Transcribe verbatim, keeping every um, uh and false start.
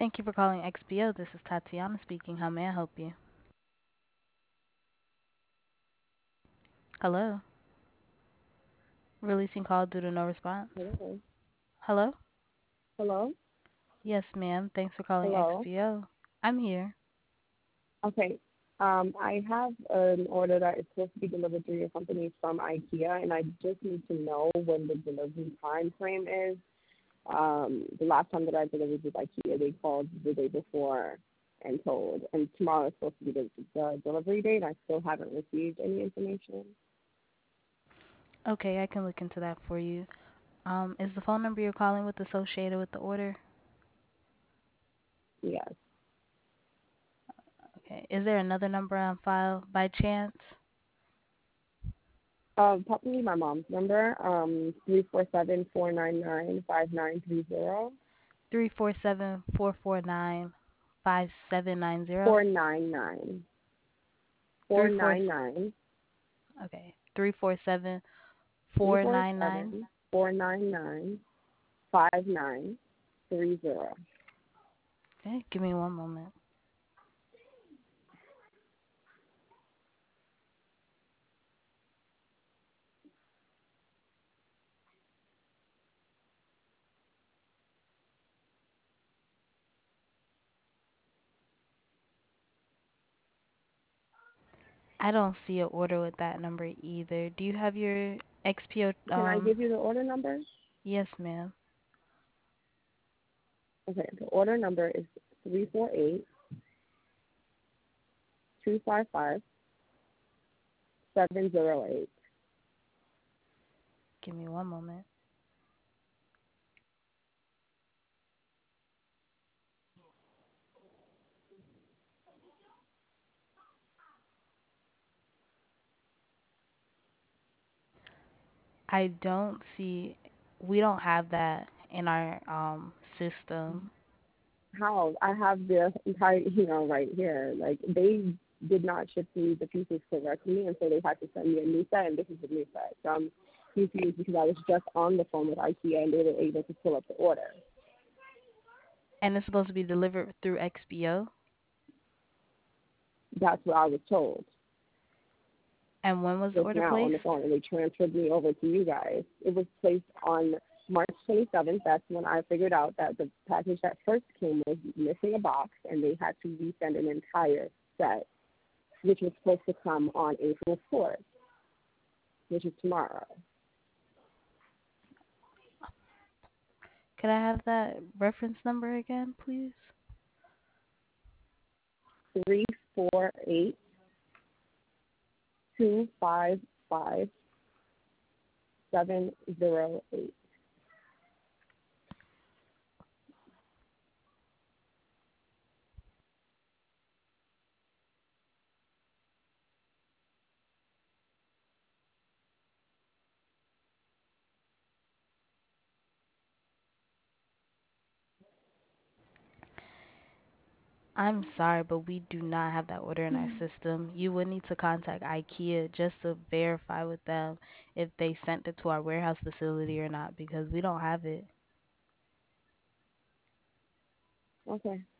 Thank you for calling X P O. This is Tatiana speaking. How may I help you? Hello? Releasing call due to no response. Hello. Hello? Hello. Yes, ma'am. Thanks for calling Hello. X P O. I'm here. Okay. Um, I have an order that is supposed to be delivered through your company from IKEA, and I just need to know when the delivery time frame is. Um, the last time that I delivered with IKEA, they called the day before and told, and tomorrow is supposed to be the, the delivery date. I still haven't received any information. Okay, I can look into that for you. Um, is the phone number you're calling with associated with the order? Yes. Okay. Is there another number on file by chance? Um, probably my mom's number, um, three four seven four nine nine five nine three zero Three four seven four four nine five seven nine zero. four nine nine four Three four. nine nine. Okay. Three four seven three four four nine nine. seven four nine nine five nine three zero. Okay. Give me one moment. I don't see an order with that number either. Do you have your X P O? Can I Um, give you the order number? yes, ma'am. Okay, the order number is three four eight two five five seven zero eight. Give me one moment. I don't see, we don't have that in our um system. How? I have the entire email right here. Like, they did not ship me the pieces correctly, and so they had to send me a new set, and this is a new set. So I'm confused because I was just on the phone with IKEA, and they were able to pull up the order. And it's supposed to be delivered through X P O. That's what I was told And when was the just order now on the placed? phone, and they transferred me over to you guys. It was placed on March twenty-seventh. That's when I figured out that the package that first came was missing a box, and they had to resend an entire set, which was supposed to come on April fourth, which is tomorrow. Could I have that reference number again, please? Three four eight two five five seven zero eight. I'm sorry, but we do not have that order in our system. You would need to contact IKEA just to verify with them if they sent it to our warehouse facility or not because we don't have it. Okay.